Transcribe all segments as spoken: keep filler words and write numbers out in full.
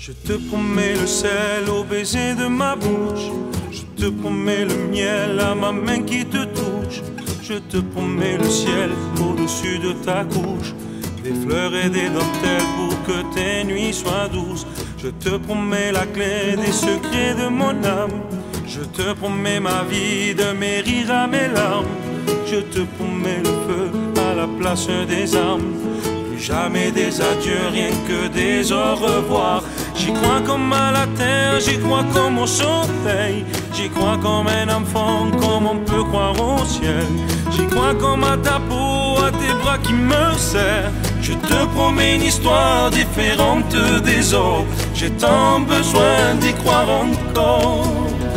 Je te promets le sel au baiser de ma bouche. Je te promets le miel à ma main qui te touche. Je te promets le ciel au-dessus de ta couche. Des fleurs et des dentelles pour que tes nuits soient douces. Je te promets la clé des secrets de mon âme. Je te promets ma vie de mes rires à mes larmes. Je te promets le feu à la place des armes. Plus jamais des adieux, rien que des au revoir. J'y crois comme à la terre, j'y crois comme au soleil. J'y crois comme un enfant, comme on peut croire au ciel. J'y crois comme à ta peau, à tes bras qui me serrent. Je te promets une histoire différente des autres. J'ai tant besoin d'y croire encore.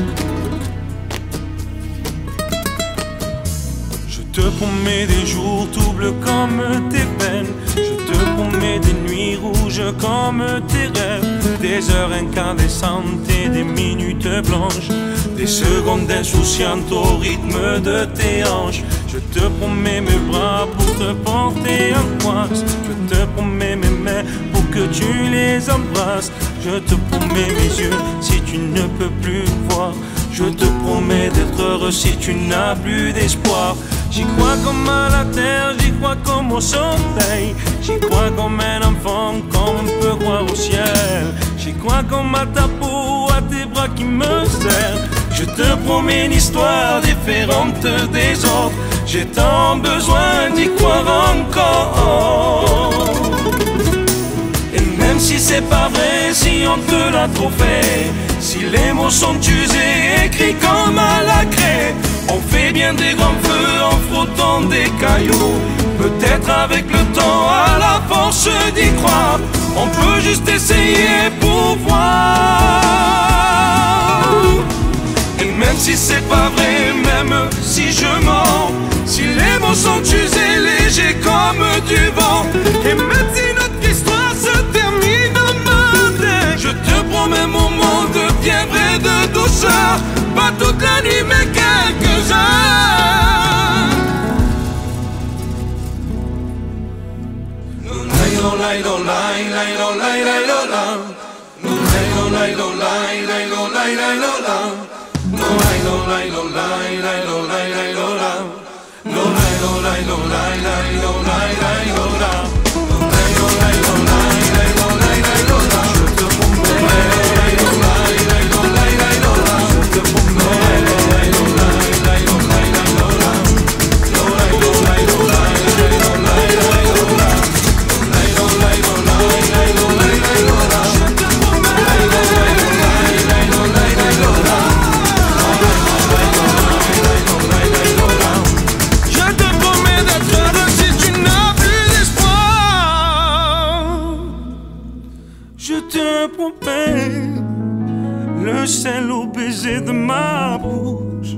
Je te promets des jours doubles comme tes peines. Je te promets des nuits rouges comme tes rêves. Des heures incandescentes et des minutes blanches. Des secondes insouciantes au rythme de tes hanches. Je te promets mes bras pour te porter angoisse. Je te promets mes mains pour que tu les embrasses. Je te promets mes yeux si tu ne peux plus voir. Je te promets d'être heureux si tu n'as plus d'espoir. J'y crois comme à la terre, j'y crois comme au soleil. J'y crois comme un enfant, comme on peut croire au ciel. J'y crois comme à ta peau, à tes bras qui me serrent. Je te promets une histoire différente des autres. J'ai tant besoin d'y croire encore. Et même si c'est pas vrai, si on te l'a trop fait, si les mots sont usés, écrits comme à la craie, on fait bien des grands feux en frottant des cailloux. Peut-être avec le temps, à la force d'y croire, on peut juste essayer pour voir. Et même si c'est pas vrai, même si je mens, si les mots sont usés, légers comme du vent, et même si notre histoire se termine en mode, je te promets mon monde bien vrai de douceur. Pas toute la nuit mais quelques heures. No lie, no lie, lie, no lie, lie, no lie. No lie, no lie, no lie, lie, no lie, lie, no lie. No lie, no lie, no lie, lie, no lie, lie, no lie. No lie, no lie, no lie, lie, no lie, lie, no lie. No lie, no lie, no lie, lie, no lie, lie, no lie. Je te promets. No lie, no lie, lie, no lie, lie, no lie. Je te promets. No lie, no lie, lie, no lie, lie, no lie. No lie, no lie, no lie, lie, no lie, lie, no lie. No lie, no lie, no lie, lie, no lie, lie, no lie. Je te promets. No lie, no lie, no lie, lie, no lie, lie, no lie. Je te promets d'être heureux si tu n'as plus d'espoir. Je te promets le sel au baiser de ma bouche.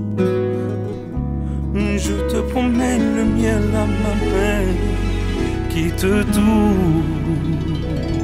Je te promets le miel à ma main qui te touche.